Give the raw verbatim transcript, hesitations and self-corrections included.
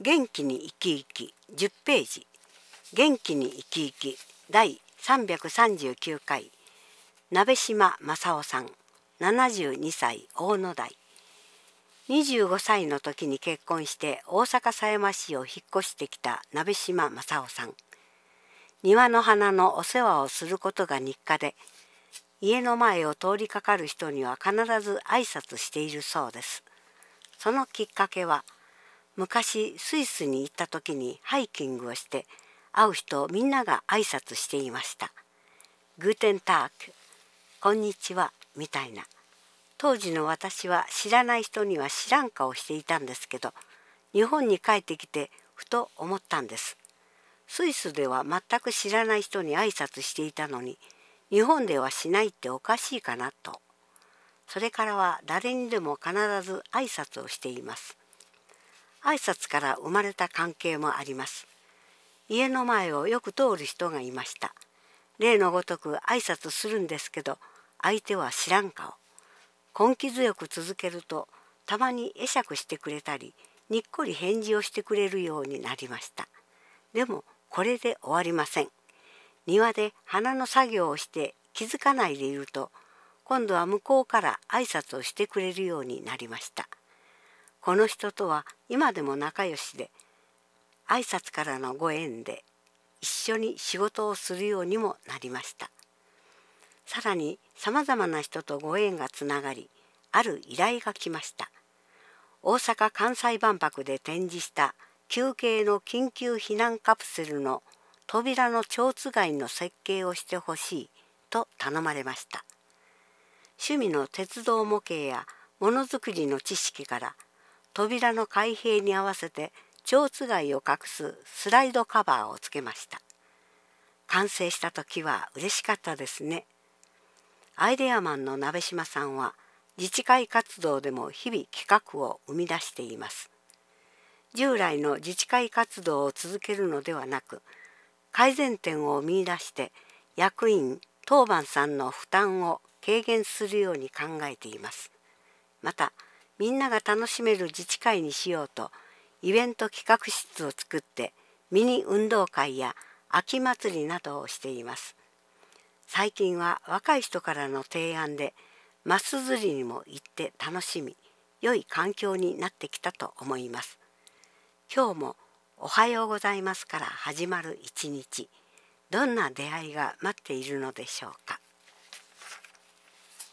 元気に生き生きじゅっページ。元気に生き生きだいさんびゃくさんじゅうきゅうかい。鍋島正夫さん、ななじゅうにさい、大野台。にじゅうごさいの時に結婚して大阪狭山市を引っ越してきた鍋島正夫さん。庭の花のお世話をすることが日課で、家の前を通りかかる人には必ず挨拶しているそうです。そのきっかけは、昔スイスに行った時にハイキングをして会う人みんなが挨拶していました。グーテンターク、こんにちはみたいな。当時の私は知らない人には知らん顔していたんですけど、日本に帰ってきてふと思ったんです。スイスでは全く知らない人に挨拶していたのに、日本ではしないっておかしいかなと。それからは誰にでも必ず挨拶をしています。挨拶から生まれた関係もあります。家の前をよく通る人がいました。例のごとく挨拶するんですけど、相手は知らん顔。根気強く続けると、たまに会釈してくれたり、にっこり返事をしてくれるようになりました。でもこれで終わりません。庭で花の作業をして気づかないでいると、今度は向こうから挨拶をしてくれるようになりました。この人とは今でも仲良しで、挨拶からのご縁で一緒に仕事をするようにもなりました。さらにさまざまな人とご縁がつながり、ある依頼が来ました。大阪・関西万博で展示した球形の緊急避難カプセルの扉の蝶番の設計をしてほしいと頼まれました。趣味の鉄道模型やものづくりの知識から、扉の開閉に合わせて蝶番を隠すスライドカバーをつけました。完成した時は嬉しかったですね。アイデアマンの鍋島さんは自治会活動でも日々企画を生み出しています。従来の自治会活動を続けるのではなく、改善点を見出して役員当番さんの負担を軽減するように考えています。また、みんなが楽しめる自治会にしようと、イベント企画室を作ってミニ運動会や秋祭りなどをしています。最近は若い人からの提案でマス釣りにも行って楽しみ、良い環境になってきたと思います。今日もおはようございますから始まる一日、どんな出会いが待っているのでしょうか。